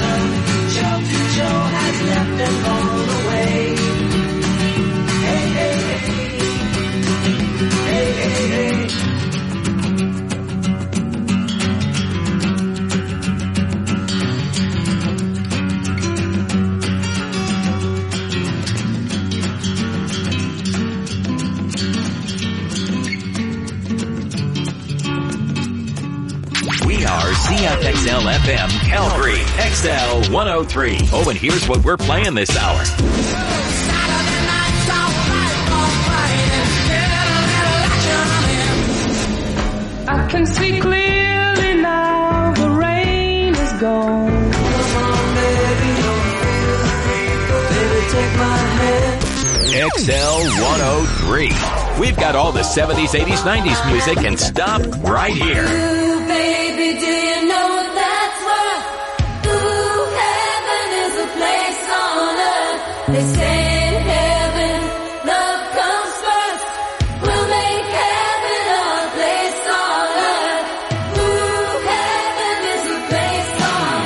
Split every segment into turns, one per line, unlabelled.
lonesome. Joe has left and gone away. Hey, hey, hey. Hey, hey, hey.
CFXL FM Calgary, XL 103. Oh, and here's what we're playing this hour.
I can see clearly now, the rain is gone. Come on, baby, don't feel baby, take my hand.
XL 103. We've got all the 70s, 80s, 90s music and stop right here.
Ooh, baby, do you know that's what? Ooh, heaven is a place on earth. They say in heaven, love comes first. We'll make heaven our place on earth. Ooh, heaven is a place on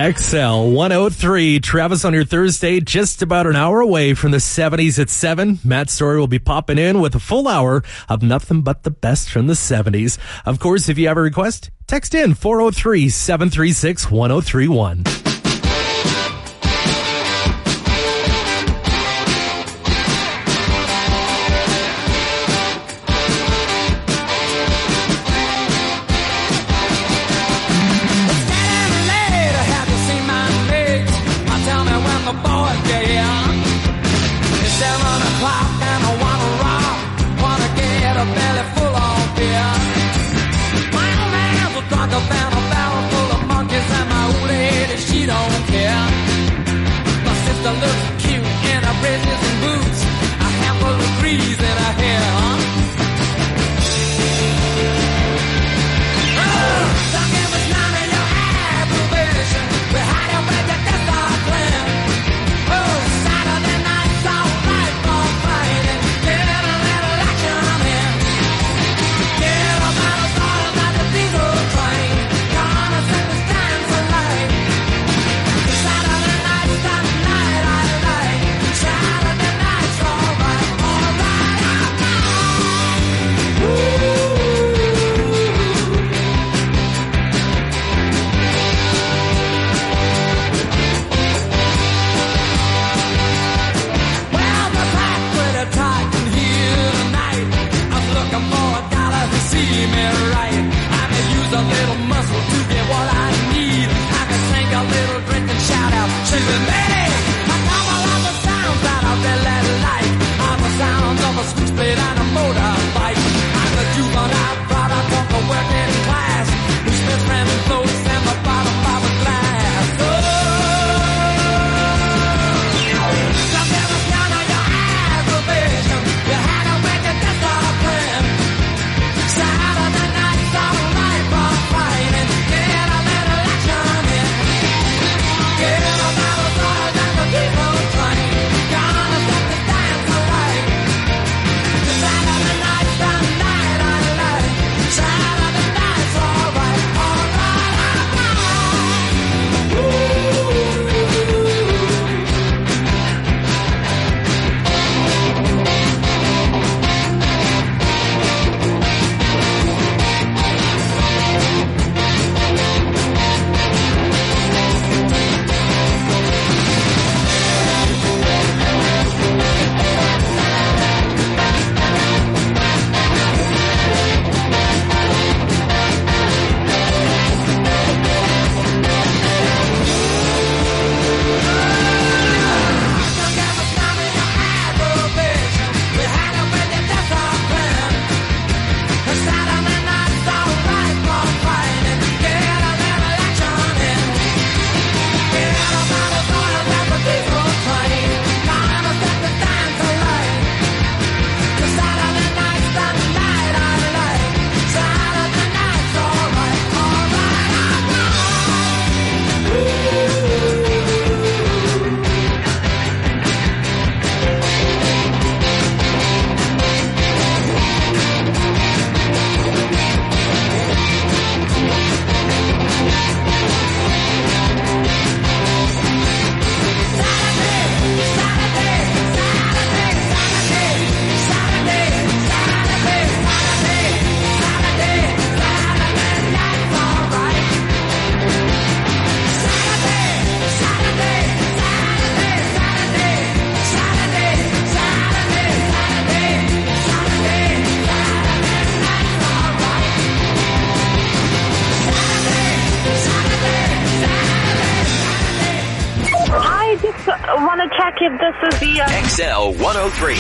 XL 103, Travis on your Thursday, just about an hour away from the 70s at 7. Matt Story will be popping in with a full hour of nothing but the best from the 70s. Of course, if you have a request, text in 403-736-1031.
want to check if this is the...
XL 103.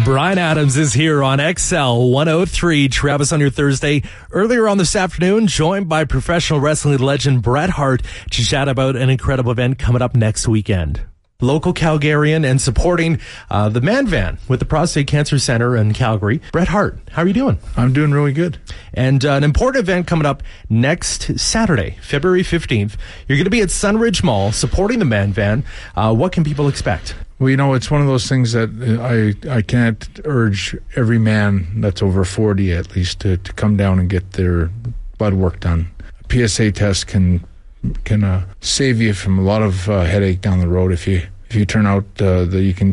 Bryan Adams is here on XL 103. Travis on your Thursday. Earlier on this afternoon, joined by professional wrestling legend Bret Hart to chat about an incredible event coming up next weekend. Local Calgarian and supporting the Man Van with the Prostate Cancer Center in Calgary. Bret Hart, how are you doing?
I'm doing really good.
And an important event coming up next Saturday, February 15th. You're going to be at Sunridge Mall supporting the Man Van. What can people expect?
Well, you know, it's one of those things that I can't urge every man that's over 40 at least to come down and get their blood work done. A PSA test can save you from a lot of headache down the road if you turn out that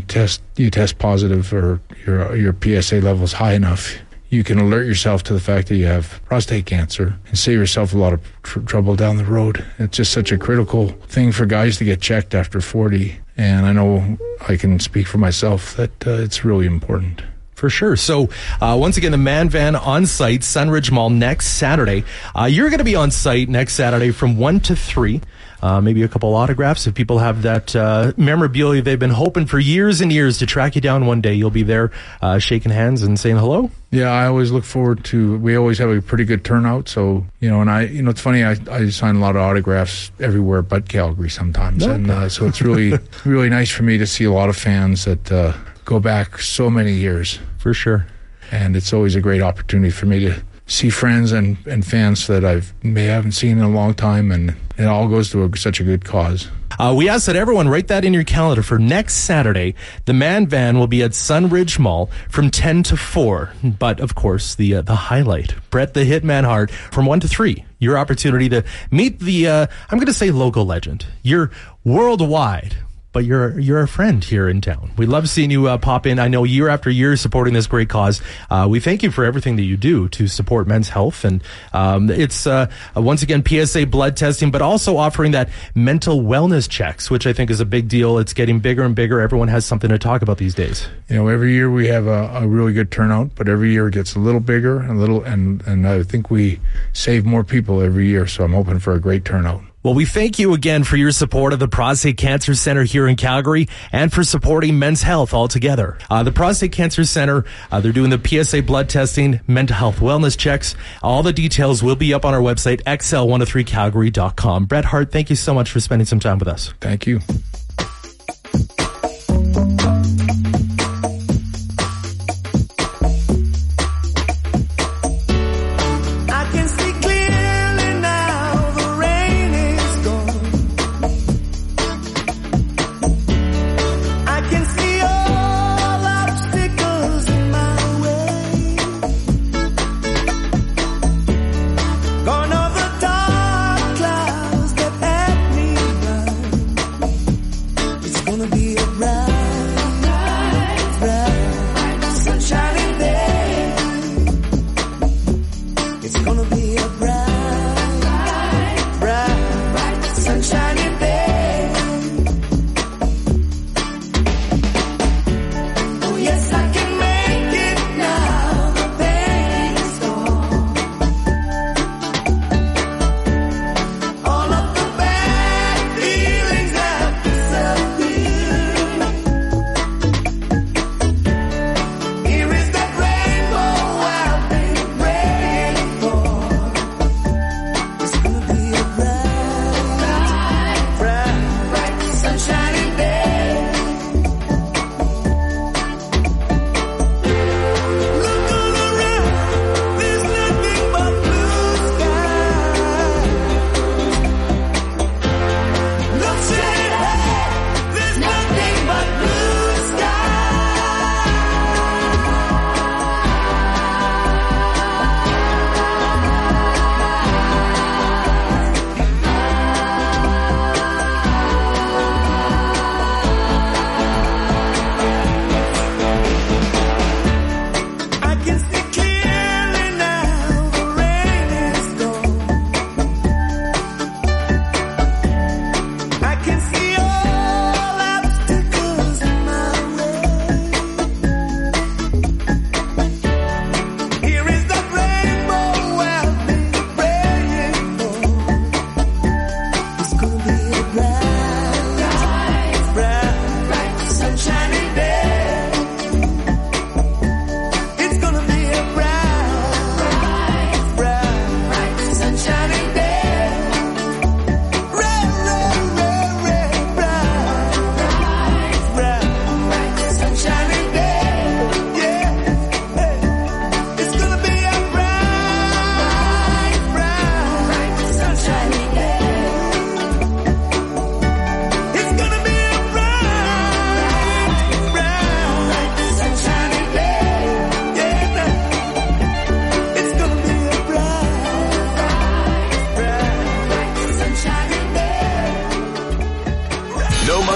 you test positive or your PSA level's high enough. You can alert yourself to the fact that you have prostate cancer and save yourself a lot of trouble down the road. It's just such a critical thing for guys to get checked after 40. And I know I can speak for myself that it's really important.
For sure. So, once again, the Man Van on site, Sunridge Mall, next Saturday. You're going to be on site next Saturday from 1 to 3. Maybe a couple autographs. If people have that memorabilia they've been hoping for years and years to track you down one day, you'll be there shaking hands and saying hello. Yeah,
I always look forward to, we always have a pretty good turnout. So, it's funny, I sign a lot of autographs everywhere but Calgary sometimes. Okay. And so it's really, really nice for me to see a lot of fans that go back so many years.
For sure.
And it's always a great opportunity for me to see friends and fans that I haven't seen in a long time, and it all goes to such a good cause.
We ask that everyone write that in your calendar for next Saturday. The Man Van will be at Sunridge Mall from 10 to 4. But, of course, the highlight, Bret the Hitman Hart, from 1 to 3. Your opportunity to meet the, I'm going to say local legend. You're worldwide, but you're a friend here in town. We love seeing you pop in. I know year after year supporting this great cause. We thank you for everything that you do to support men's health. And it's, once again, PSA blood testing, but also offering that mental wellness checks, which I think is a big deal. It's getting bigger and bigger. Everyone has something to talk about these days.
Every year we have a really good turnout, but every year it gets a little bigger and I think we save more people every year. So I'm hoping for a great turnout.
Well, we thank you again for your support of the Prostate Cancer Center here in Calgary and for supporting men's health altogether. The Prostate Cancer Center, they're doing the PSA blood testing, mental health wellness checks. All the details will be up on our website, xl103calgary.com. Bret Hart, thank you so much for spending some time with us.
Thank you.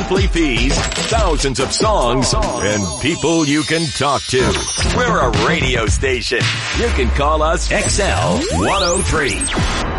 monthly fees, thousands of songs, and people you can talk to. We're a radio station. You can call us XL 103.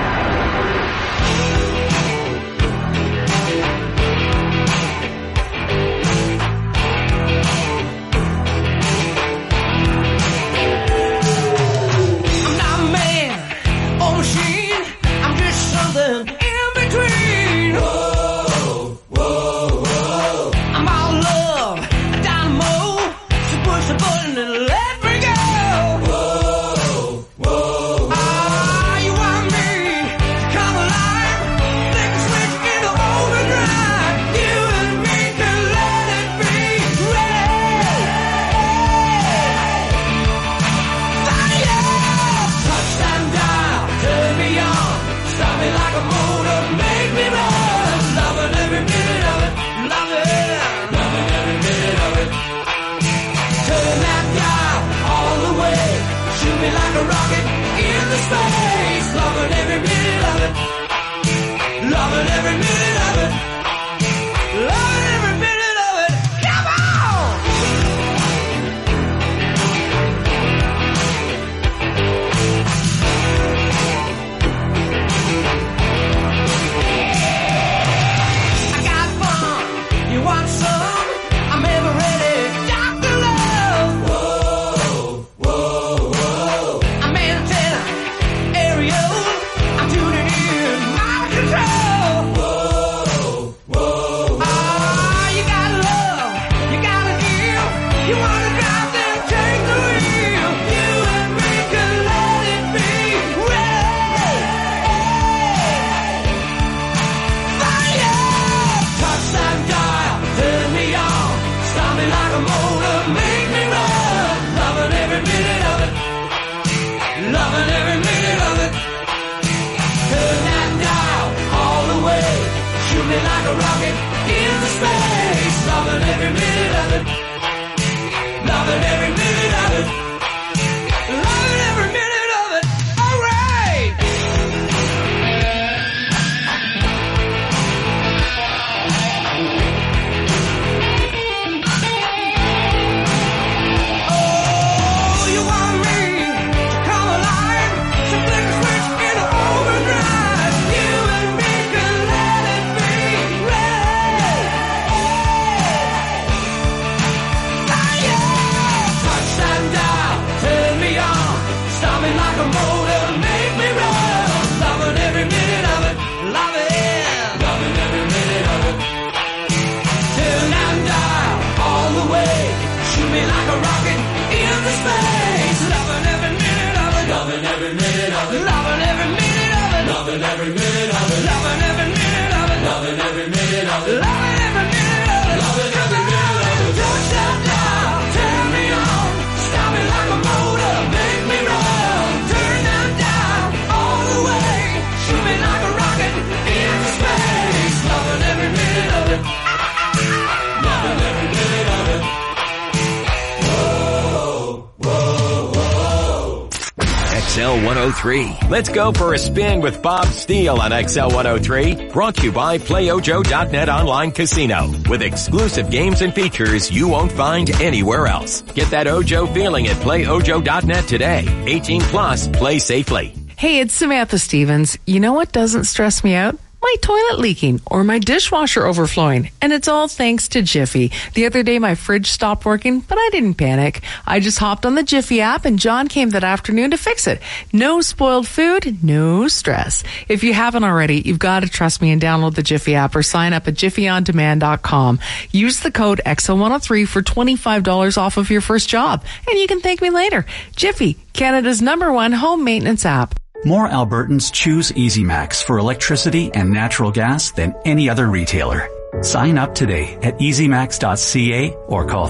XL 103. Let's go for a spin with Bob Steele on XL 103. Brought to you by PlayOjo.net Online Casino. With exclusive games and features you won't find anywhere else. Get that Ojo feeling at PlayOjo.net today. 18 plus, play safely.
Hey, it's Samantha Stevens. You know what doesn't stress me out? My toilet leaking or my dishwasher overflowing. And it's all thanks to Jiffy. The other day my fridge stopped working, but I didn't panic. I just hopped on the Jiffy app and John came that afternoon to fix it. No spoiled food, no stress. If you haven't already, you've got to trust me and download the Jiffy app or sign up at jiffyondemand.com. Use the code XL103 for $25 off of your first job. And you can thank me later. Jiffy, Canada's #1 home maintenance app.
More Albertans choose EasyMax for electricity and natural gas than any other retailer. Sign up today at easymax.ca or call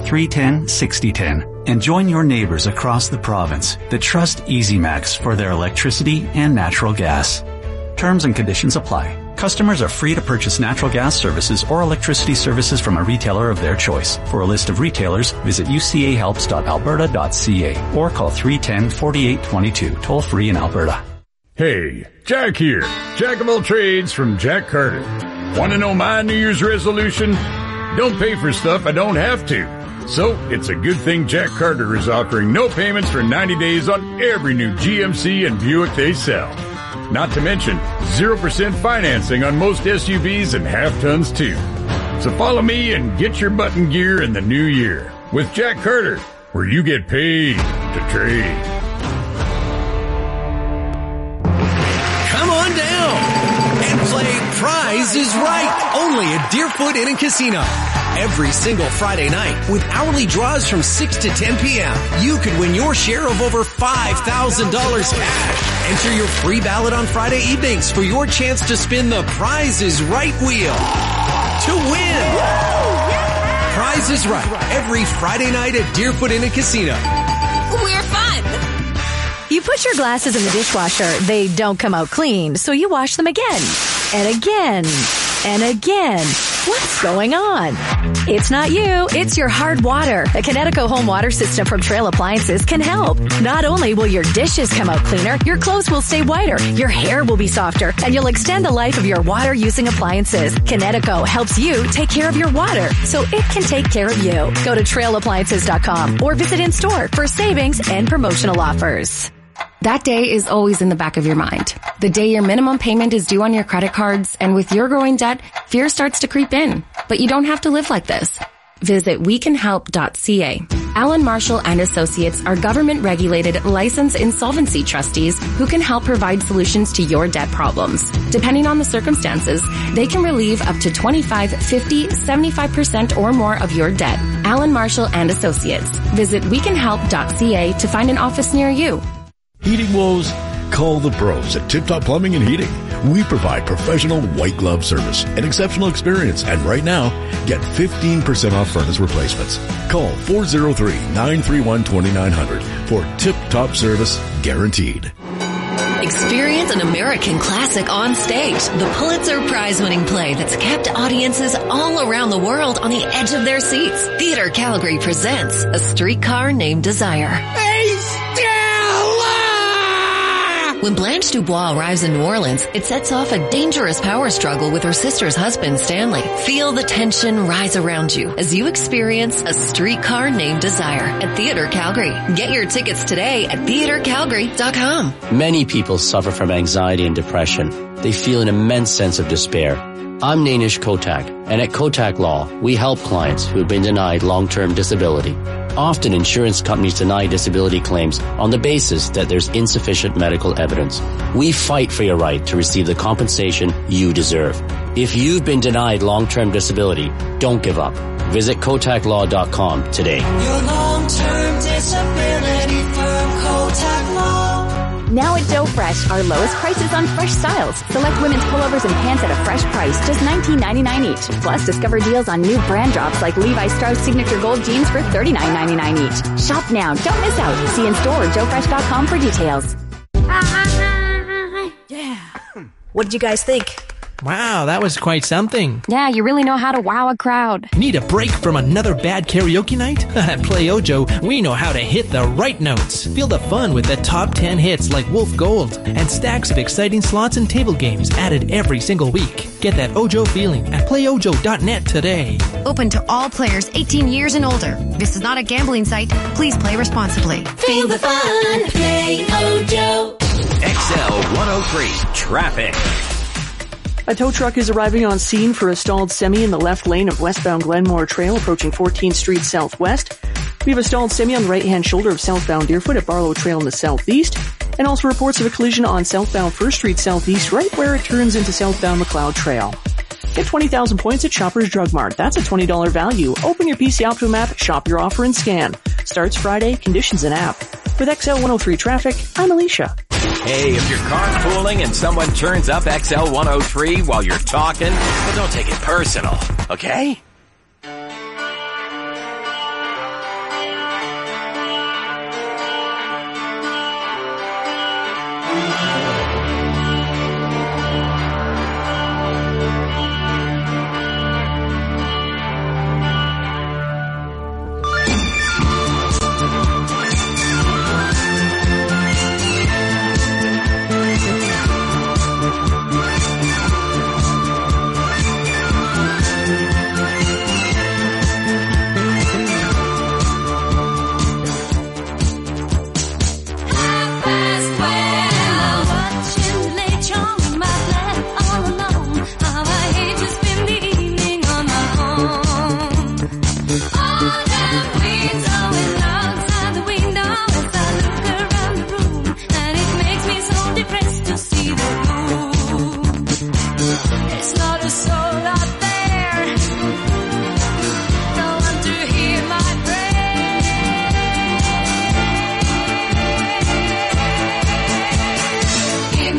310-6010 and join your neighbors across the province that trust EasyMax for their electricity and natural gas. Terms and conditions apply. Customers are free to purchase natural gas services or electricity services from a retailer of their choice. For a list of retailers, visit ucahelps.alberta.ca or call 310-4822, toll free in Alberta.
Hey, Jack here. Jack of all trades from Jack Carter. Want to know my New Year's resolution? Don't pay for stuff I don't have to. So, it's a good thing Jack Carter is offering no payments for 90 days on every new GMC and Buick they sell. Not to mention, 0% financing on most SUVs and half-tons too. So follow me and get your button gear in the new year with Jack Carter, where you get paid to trade.
Come on down and play Prize is Right, only at Deerfoot Inn and Casino. Every single Friday night, with hourly draws from 6 to 10 p.m., you could win your share of over $5,000 cash. Enter your free ballot on Friday evenings for your chance to spin the Prize is Right wheel to win. Prize is Right, every Friday night at Deerfoot Inn and Casino.
We're fun! You put your glasses in the dishwasher, they don't come out clean, so you wash them again, and again, and again. What's going on? It's not you, it's your hard water. A Kinetico home water system from Trail Appliances can help. Not only will your dishes come out cleaner, your clothes will stay whiter, your hair will be softer, and you'll extend the life of your water-using appliances. Kinetico helps you take care of your water, so it can take care of you. Go to trailappliances.com or visit in-store for savings and promotional offers.
That day is always in the back of your mind. The day your minimum payment is due on your credit cards, and with your growing debt, fear starts to creep in. But you don't have to live like this. Visit wecanhelp.ca. Alan Marshall and Associates are government-regulated, licensed insolvency trustees who can help provide solutions to your debt problems. Depending on the circumstances, they can relieve up to 25, 50, 75% or more of your debt. Alan Marshall and Associates. Visit wecanhelp.ca to find an office near you.
Heating woes? Call the pros at Tip Top Plumbing and Heating. We provide professional white glove service and exceptional experience. And right now, get 15% off furnace replacements. Call 403-931-2900 for Tip Top service guaranteed.
Experience an American classic on stage. The Pulitzer Prize-winning play that's kept audiences all around the world on the edge of their seats. Theater Calgary presents A Streetcar Named Desire. Hey, Stella! When Blanche Dubois arrives in New Orleans, it sets off a dangerous power struggle with her sister's husband, Stanley. Feel the tension rise around you as you experience A Streetcar Named Desire at Theater Calgary. Get your tickets today at theatercalgary.com.
Many people suffer from anxiety and depression. They feel an immense sense of despair. I'm Nainish Kotak, and at Kotak Law, we help clients who have been denied long-term disability. Often insurance companies deny disability claims on the basis that there's insufficient medical evidence. We fight for your right to receive the compensation you deserve. If you've been denied long-term disability, don't give up. Visit KotakLaw.com today.
Your long-term disability firm, Kotak Law.
Now at Doe Fresh, our lowest prices on fresh styles. Select women's pullovers and pants at a fresh price, just $19.99 each. Plus, discover deals on new brand drops like Levi Strauss Signature Gold Jeans for $39.99 each. Shop now, don't miss out. See in store or joefresh.com for details.
Yeah. What did you guys think?
Wow, that was quite something.
Yeah, you really know how to wow a crowd.
Need a break from another bad karaoke night? At Play Ojo, we know how to hit the right notes. Feel the fun with the top 10 hits like Wolf Gold and stacks of exciting slots and table games added every single week. Get that Ojo feeling at playojo.net today.
Open to all players 18 years and older. This is not a gambling site. Please play responsibly.
Feel the fun. Play Ojo.
XL 103 Traffic.
A tow truck is arriving on scene for a stalled semi in the left lane of westbound Glenmore Trail approaching 14th Street Southwest. We have a stalled semi on the right-hand shoulder of southbound Deerfoot at Barlow Trail in the southeast, and also reports of a collision on southbound 1st Street Southeast right where it turns into southbound McLeod Trail. Get 20,000 points at Shoppers Drug Mart. That's a $20 value. Open your PC Optimum app, shop your offer, and scan. Starts Friday, conditions in app. With XL 103 Traffic, I'm Alicia.
Hey, if you're carpooling and someone turns up XL 103 while you're talking, well, don't take it personal, okay?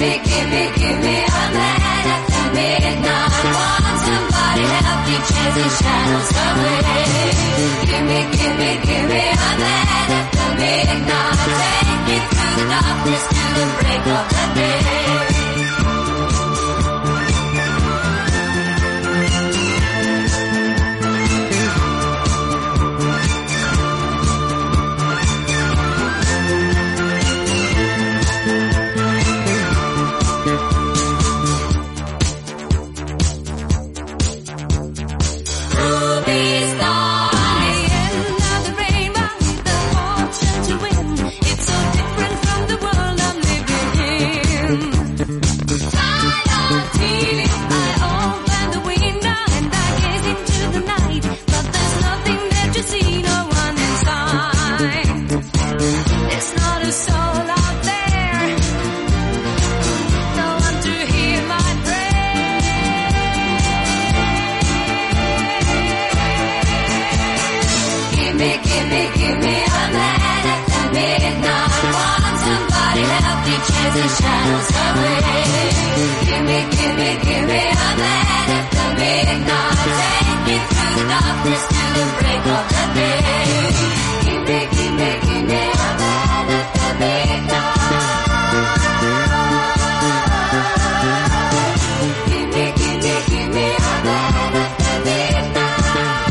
give me a man after midnight. Want somebody help me chase the shadows away. Give me a man after midnight. Take me through the darkness to the break of the day. The shadows away. Give me a man after midnight. Take me through the darkness to the break of the day. Give me a man after midnight. Give me a man after midnight.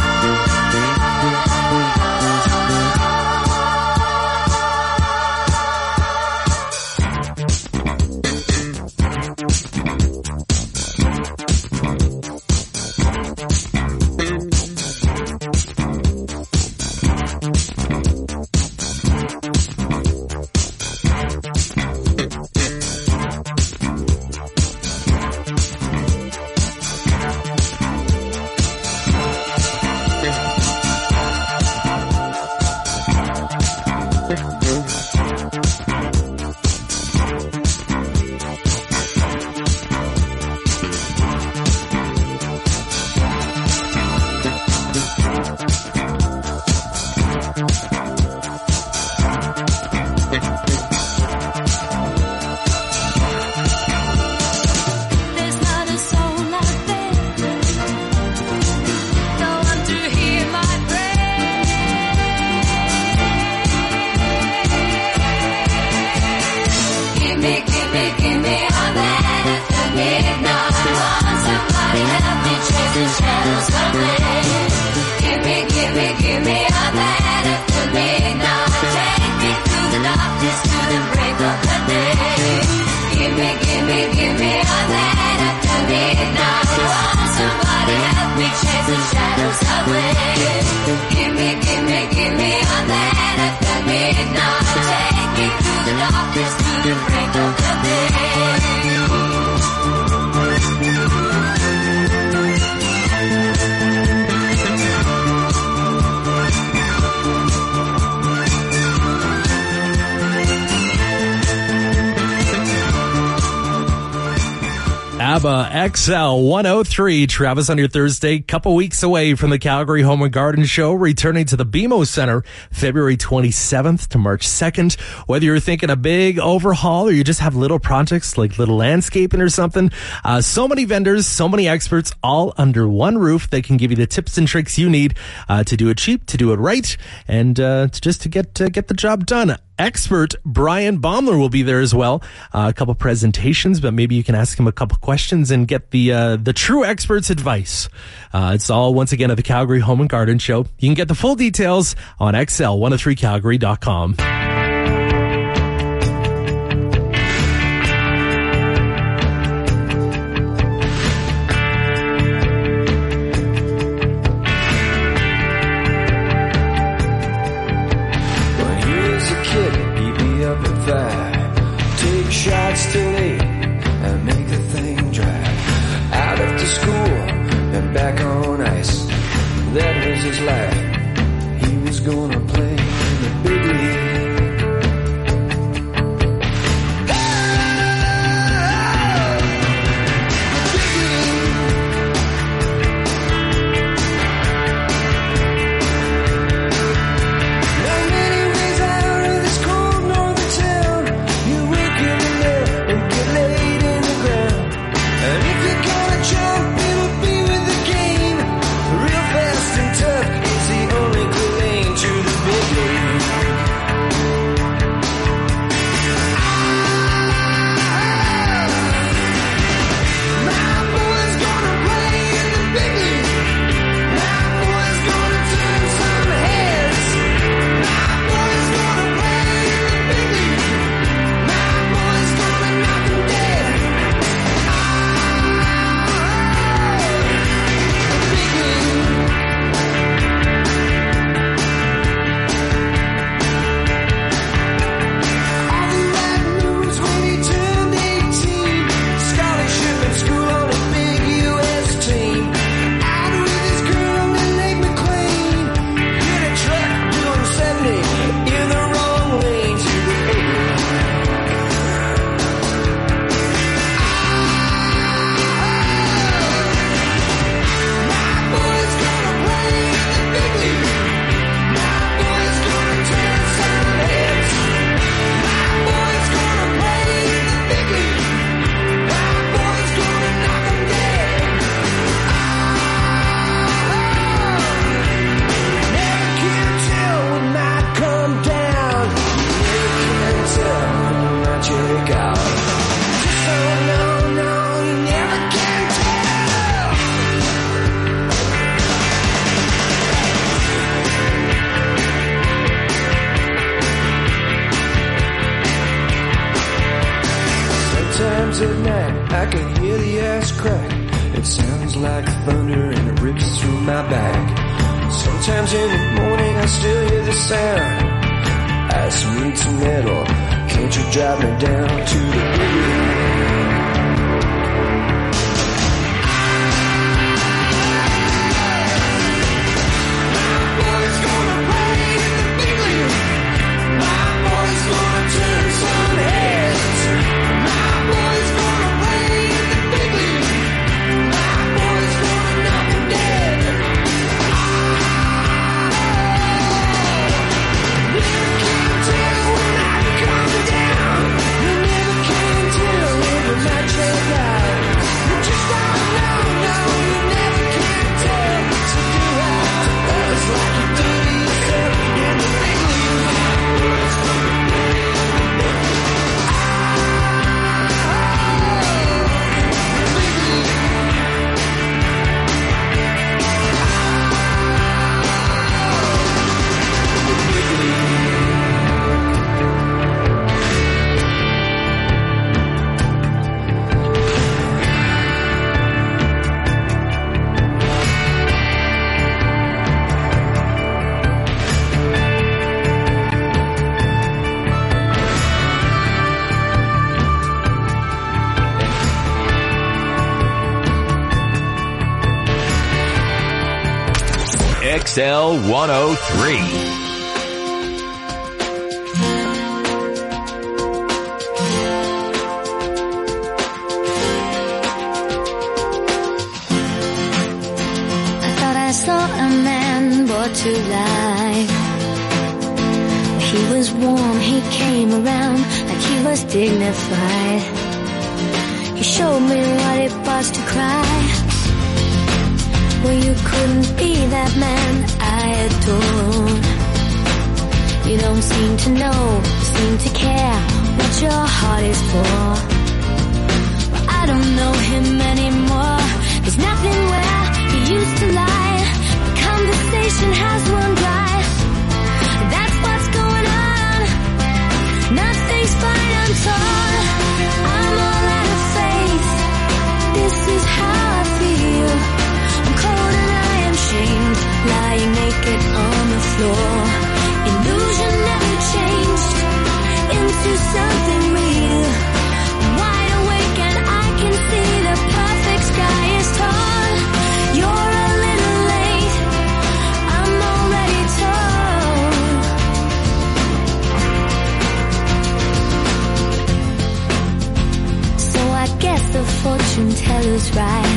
ABBA XL 103, Travis on your Thursday, couple weeks away from the Calgary Home and Garden Show, returning to the BMO Center February 27th to March 2nd. Whether you're thinking a big overhaul or you just have little projects like little landscaping or something, so many vendors, so many experts, all under one roof. They can give you the tips and tricks you need to do it cheap, to do it right, and just to get the job done. Expert Brian Baumler will be there as well. A couple presentations, but maybe you can ask him a couple questions and get the true expert's advice. It's all once again at the Calgary Home and Garden Show. You can get the full details on xl103calgary.com.
Take shots till 8 and make the thing drag. Out after school and back on ice. That was his life. He was gonna play in the big league. Late Sometimes at night I can hear the ice crack. It sounds like thunder and it rips through my back. Sometimes in the morning I still hear the sound. Ice meets metal, can't you drive me down to the boogie?
XL 103.
Saw a man brought to life. He was warm, he came around like he was dignified. He showed me what it was to cry. Well, you couldn't be that man I adored. You don't seem to know, seem to care what your heart is for. Well, I don't know him anymore. There's nothing where he used to lie. Conversation has run dry. That's what's going on. Nothing's fine, I'm torn. I'm all out of faith. This is how I feel. I'm cold and I am shamed, lying naked on the floor. Illusion never changed into something real. I'm wide awake and I can see the perfect sky is torn. You're a little late, I'm already told. So I guess the fortune teller's right.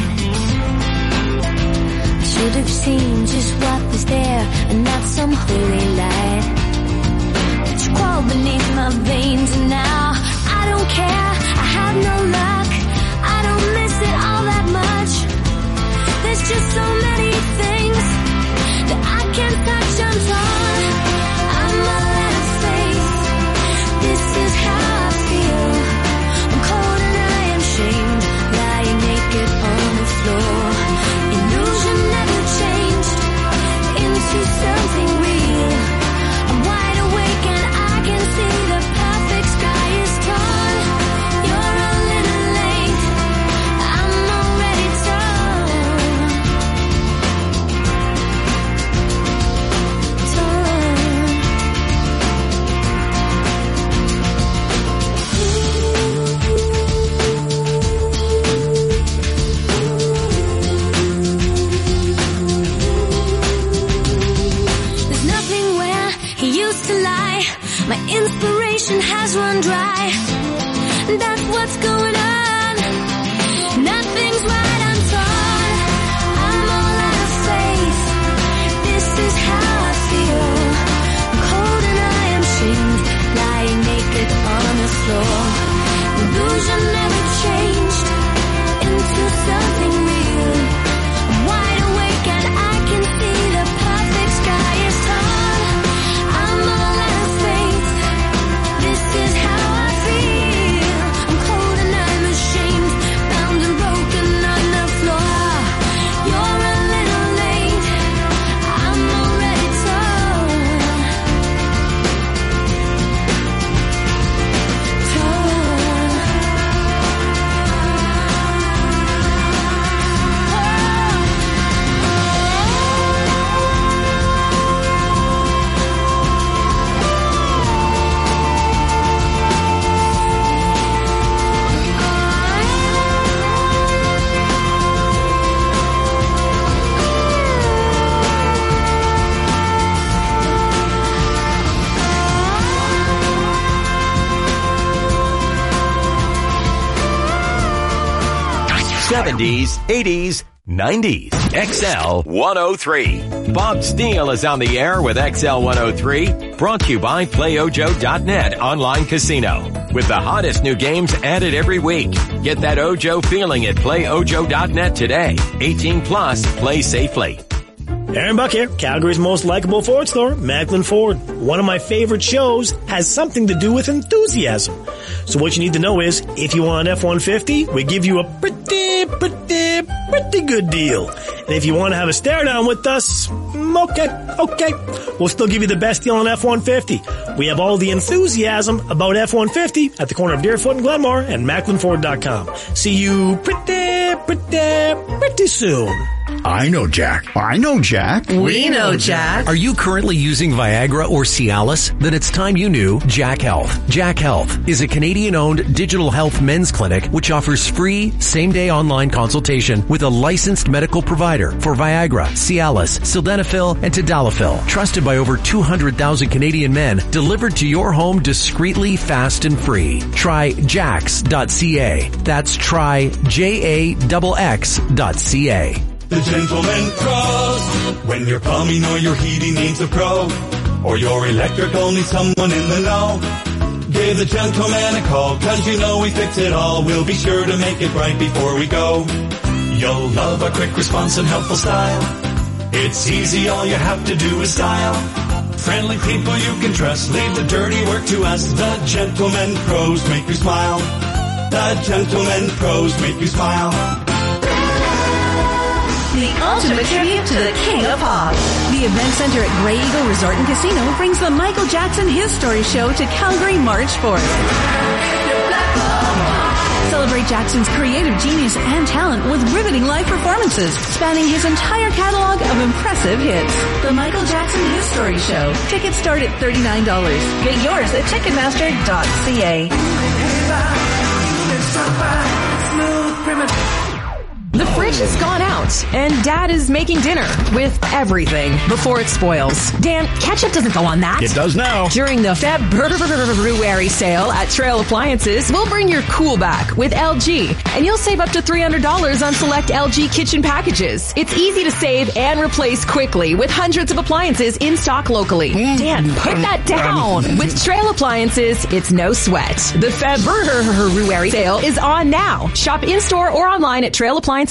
Should have seen just what was there and not some holy light. But you crawled beneath my veins and now I don't care, I have no luck. I don't miss it all that much. There's just so many things that I can't touch, I'm torn. I'm all out of faith. This is how I feel. I'm cold and I am shamed, lying naked on the floor. Illusion never changed into something real. I'm wide awake and I can see the perfect sky is torn. You're a little late, I'm already torn. There's nothing where he used to lie. My inspiration has run dry. That's what's going on. Nothing's right, I'm torn. I'm all out of faith. This is how I feel. I'm cold and I am shamed, lying naked on the floor. Illusion never changed into something real. I'm wide awake and I can see the perfect sky is torn. I'm all out of faith. This is how I feel. I'm cold and I'm ashamed, bound and broken on the floor. You're a little late, I'm already torn. Torn.
70s, 80s, 90s. XL 103. Bob Steele is on the air with XL 103. Brought to you by PlayOjo.net online casino. With the hottest new games added every week. Get that Ojo feeling at PlayOjo.net today. 18 plus, play safely.
Aaron Buck here, Calgary's most likable Ford store, Macklin Ford. One of my favorite shows has something to do with enthusiasm. So what you need to know is, if you want an F-150, we give you a pretty good deal. And if you want to have a stare down with us, okay. We'll still give you the best deal on F-150. We have all the enthusiasm about F-150 at the corner of Deerfoot and Glenmore and MacklinFord.com. See you pretty soon.
I know Jack.
We know Jack.
Are you currently using Viagra or Cialis? Then it's time you knew Jack Health. Jack Health is a Canadian-owned digital health men's clinic which offers free same-day online consultation with a licensed medical provider for Viagra, Cialis, Sildenafil, and Tadalafil. Trusted by over 200,000 Canadian men, delivered to your home discreetly, fast, and free. Try Jax.ca. That's try JAXX.ca.
The Gentleman Pros. When your plumbing or your heating needs a pro, or your electrical needs someone in the know, give the Gentleman a call, 'cause you know we fix it all. We'll be sure to make it right before we go. You'll love our quick response and helpful style. It's easy, all you have to do is dial. Friendly people you can trust, leave the dirty work to us. The Gentleman Pros make you smile. The Gentleman Pros make you smile.
The ultimate tribute to the King of Pop. The Event Center at Grey Eagle Resort and Casino brings the Michael Jackson His Story Show to Calgary March 4th. Celebrate Jackson's creative genius and talent with riveting live performances spanning his entire catalog of impressive hits. The Michael Jackson His Story Show. Tickets start at $39. Get yours at Ticketmaster.ca.
The fridge has gone out, and Dad is making dinner with everything before it spoils. Dan, ketchup doesn't go on that.
It does now.
During the February sale at Trail Appliances, we'll bring your cool back with LG, and you'll save up to $300 on select LG kitchen packages. It's easy to save and replace quickly with hundreds of appliances in stock locally. Dan, put that down. With Trail Appliances, it's no sweat. The February sale is on now. Shop in-store or online at trailappliances.com.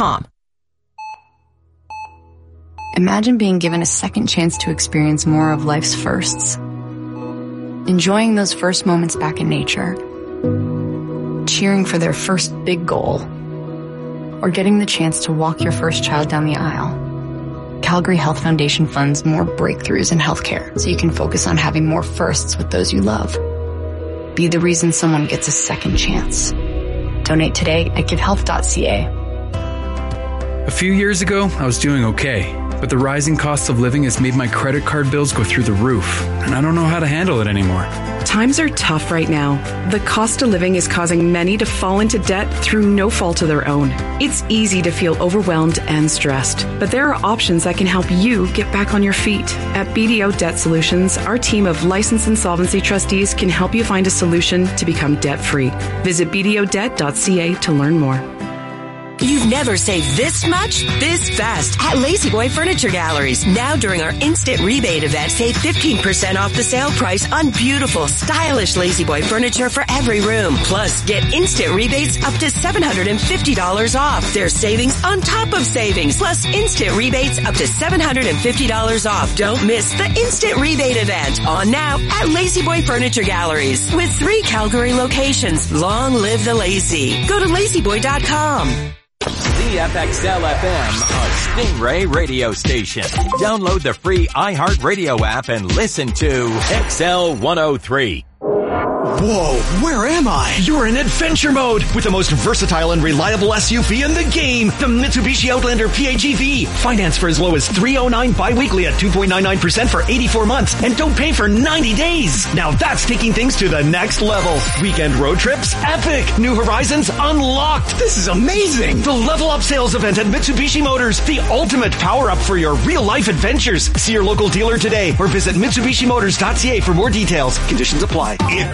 Imagine being given a second chance to experience more of life's firsts. Enjoying those first moments back in nature. Cheering for their first big goal. Or getting the chance to walk your first child down the aisle. Calgary Health Foundation funds more breakthroughs in healthcare so you can focus on having more firsts with those you love. Be the reason someone gets a second chance. Donate today at givehealth.ca.
A few years ago, I was doing okay, but the rising cost of living has made my credit card bills go through the roof, and I don't know how to handle it anymore.
Times are tough right now. The cost of living is causing many to fall into debt through no fault of their own. It's easy to feel overwhelmed and stressed, but there are options that can help you get back on your feet. At BDO Debt Solutions, our team of licensed insolvency trustees can help you find a solution to become debt-free. Visit bdodebt.ca to learn more.
You've never saved this much, this fast at Lazy Boy Furniture Galleries. Now during our instant rebate event, save 15% off the sale price on beautiful, stylish Lazy Boy furniture for every room. Plus, get instant rebates up to $750 off. There's savings on top of savings, plus instant rebates up to $750 off. Don't miss the instant rebate event on now at Lazy Boy Furniture Galleries. With 3 Calgary locations, long live the lazy. Go to lazyboy.com.
CFXL FM, a Stingray radio station. Download the free iHeartRadio app and listen to XL 103.
Whoa, where am I? You're in adventure mode with the most versatile and reliable SUV in the game, the Mitsubishi Outlander PHEV. Finance for as low as $309 bi-weekly at 2.99% for 84 months and don't pay for 90 days. Now that's taking things to the next level. Weekend road trips? Epic. New horizons unlocked. This is amazing. The Level Up sales event at Mitsubishi Motors, the ultimate power up for your real life adventures. See your local dealer today or visit MitsubishiMotors.ca for more details. Conditions apply.
It pays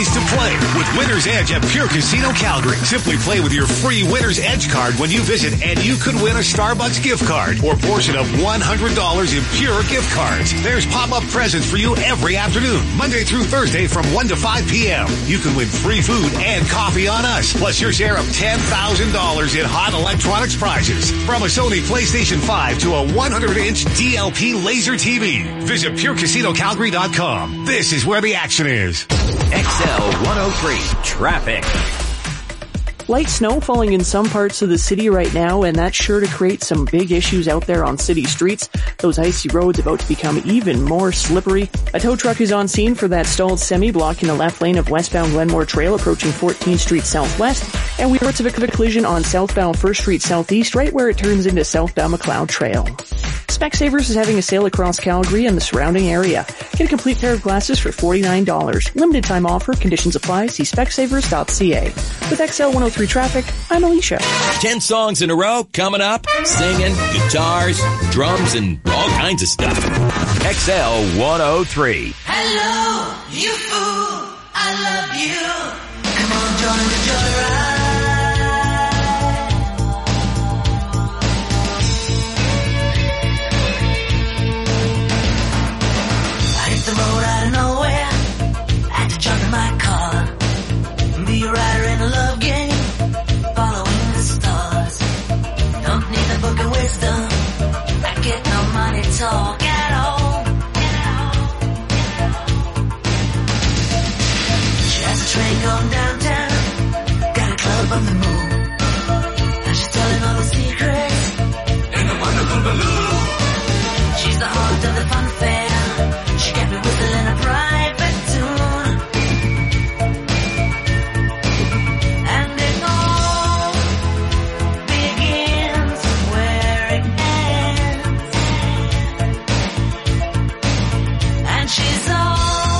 ways to play with Winner's Edge at Pure Casino Calgary. Simply play with your free Winner's Edge card when you visit, and you could win a Starbucks gift card or portion of $100 in Pure gift cards. There's pop-up presents for you every afternoon, Monday through Thursday from 1 to 5 p.m. You can win free food and coffee on us, plus your share of $10,000 in hot electronics prizes. From a Sony PlayStation 5 to a 100-inch DLP laser TV. Visit PureCasinoCalgary.com. This is where the action is.
XL 103 Traffic.
Light snow falling in some parts of the city right now, and that's sure to create some big issues out there on city streets. Those icy roads about to become even more slippery. A tow truck is on scene for that stalled semi blocking the left lane of westbound Glenmore Trail approaching 14th Street Southwest, and we reports of a collision on southbound 1st Street Southeast right where it turns into southbound McLeod Trail. Specsavers is having a sale across Calgary and the surrounding area. Get a complete pair of glasses for $49. Limited time offer. Conditions apply. See specsavers.ca. With XL 103 Traffic, I'm Alicia.
10 songs in a row coming up. Singing, guitars, drums, and all kinds of stuff. XL 103.
Hello, you fool, I love you. Come on, join the joyride. I hit the road out of nowhere, had to jump in my car, be a rider in a love game, following the stars. Don't need a book of wisdom, I get no money talk at all. Train going downtown, got a club on the moon. Now she's telling all the secrets in a wonderful balloon. She's the heart of the fun fair. She kept me whistling a private tune. And it all begins where it ends. And she's all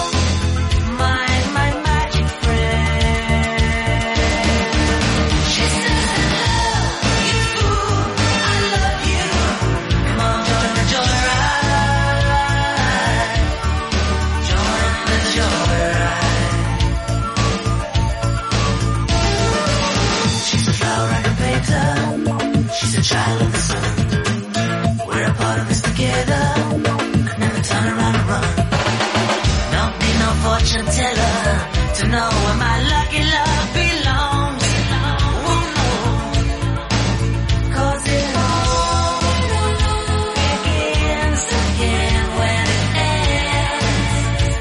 child of the sun. We're a part of this together. Could never turn around and run. Don't need no fortune teller to know where my lucky love belongs. Oh no, 'cause it all begins again when it ends.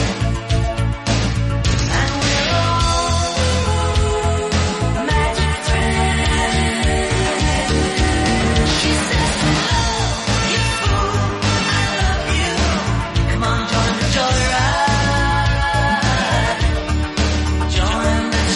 And we're all magic threads. She says, hello, you fool, I love you. Come on, join the joyride. Join the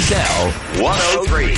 XL 103.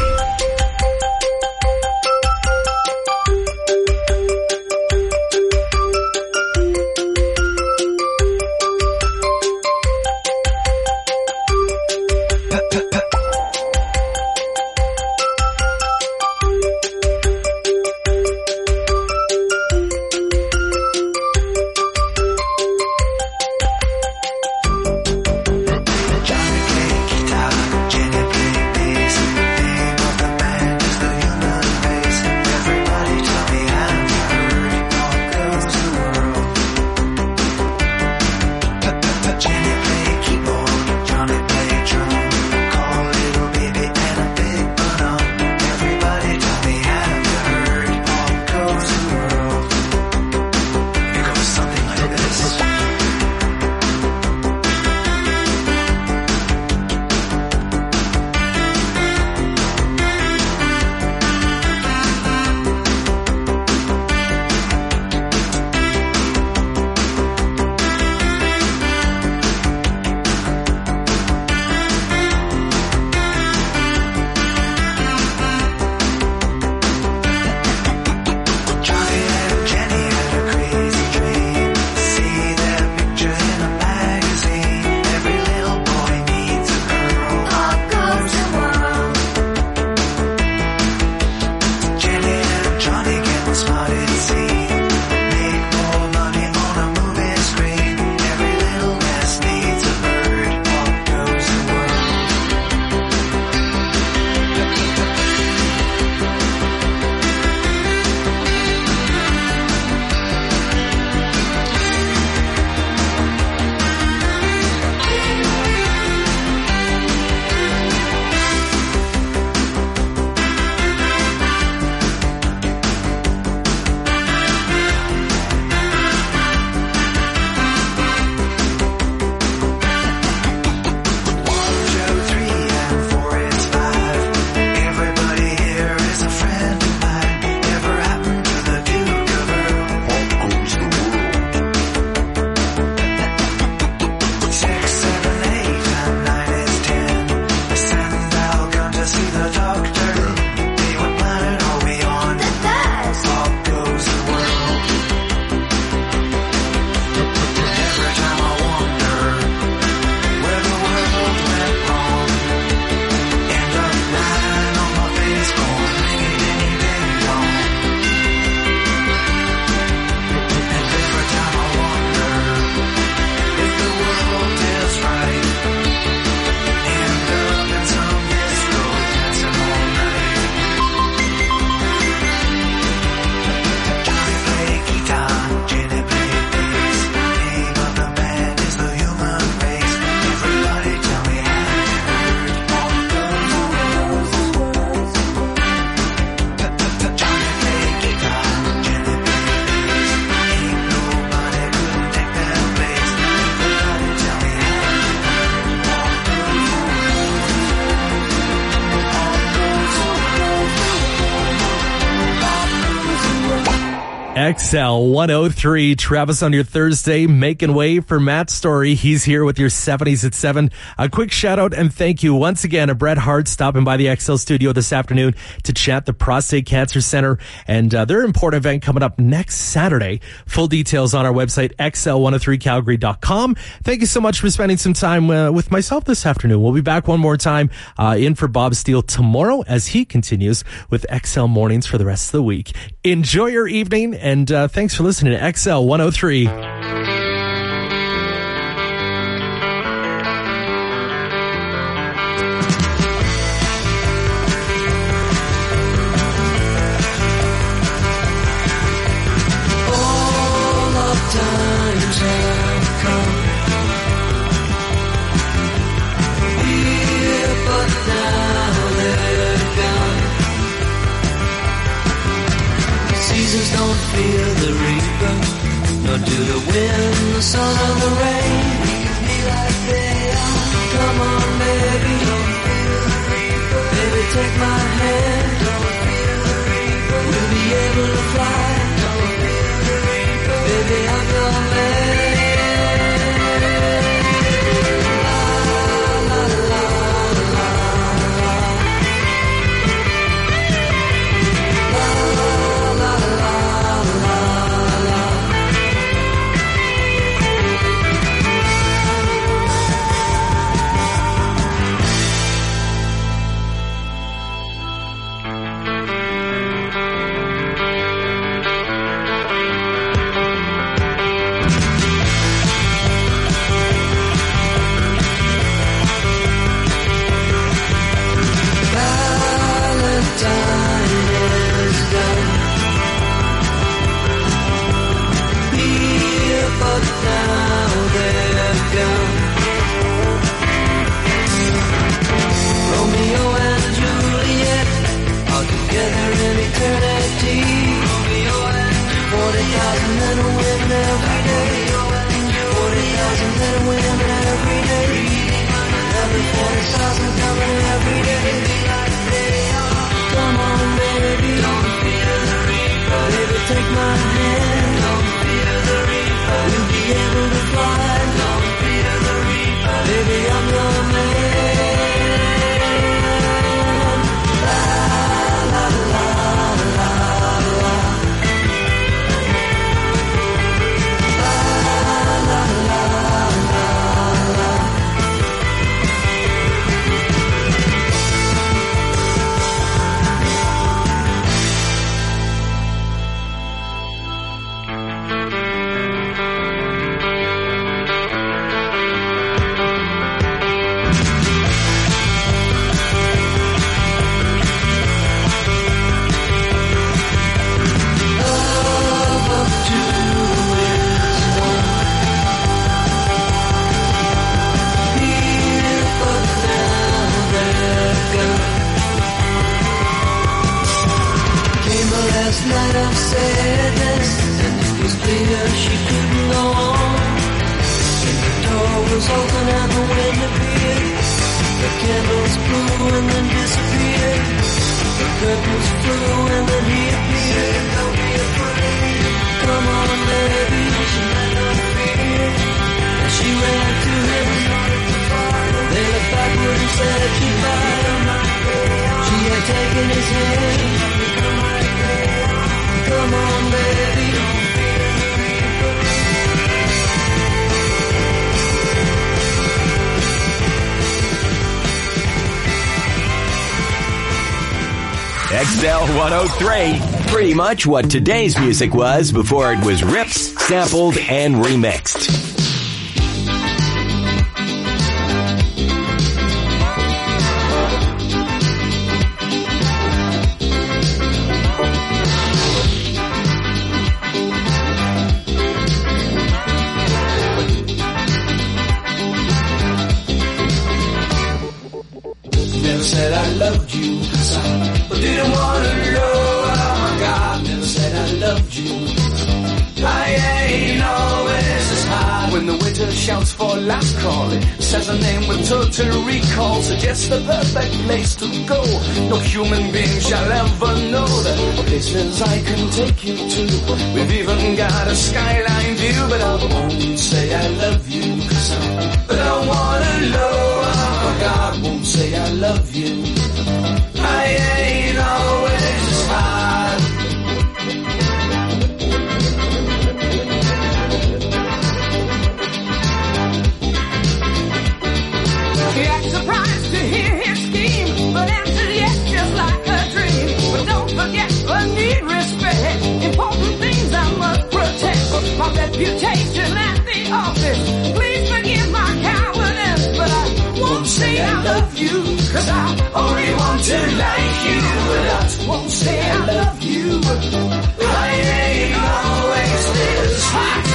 XL 103, Travis on your Thursday, making way for Matt Story. He's here with your 70s at 7. A quick shout out and thank you once again to Bret Hart stopping by the XL studio this afternoon to chat the Prostate Cancer Center and their important event coming up next Saturday. Full details on our website, xl103calgary.com. Thank you so much for spending some time with myself this afternoon. We'll be back one more time in for Bob Steele tomorrow as he continues with XL Mornings for the rest of the week. Enjoy your evening, and thanks for listening to XL 103.
All of times have come here, but now they're gone. Seasons don't fear the reaper, nor do the winds coming every day. Come on, baby, don't fear the reaper. Baby, take my hand, don't fear the reaper. We'll be able to fly, don't fear the reaper. Baby, I'm your man. La la la la la. La la la la la. Last night of sadness, and it was clear she couldn't go on. And the door was open and the wind appeared. The candles blew and then disappeared. The curtains flew and then he appeared. Don't be afraid, come on baby, she had no fear. And she ran to him. They looked backward and said goodbye. She had taken his hand. Come on, baby.
XL 103. Pretty much what today's music was before it was ripped, sampled, and remixed.
Said I loved you, cause I didn't want to know. Oh my God, never said I loved you. I ain't always as high. When the waiter shouts for last call, it says a name with total recall, suggests the perfect place to go. No human being shall ever know the places I can take you to. We've even got a skyline view, but I won't say I love you, cause I don't wanna know. Oh God, won't say I love you. I ain't always high.
He acts surprised to hear his scheme, but answers yes just like a dream. But don't forget, I need respect. Important things I must protect. My reputation at the office. Please forgive my cowardice, but I won't say I love you, cause I only want to like you. But I won't say I love you. I ain't always this hot.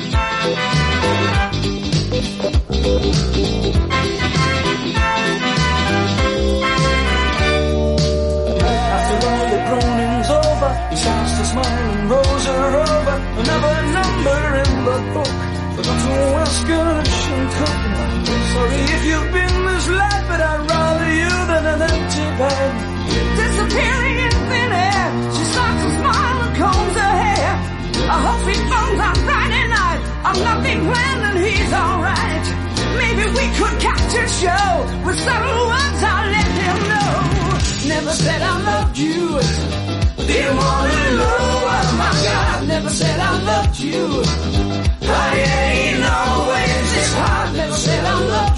After all the groaning's over, he starts to smile and rolls her over. Another number in the book. Forgot to ask her if she'll cook. Sorry if you've been misled, but I'd rather you than an empty bed.
Disappearing in thin air, she starts to smile and combs her hair. I hope he phones on Friday night. I've nothing planned and he's alright. Maybe we could catch a show. With subtle words I'll let him know. Never said I loved you, didn't want to know. Oh my God, never said I loved you.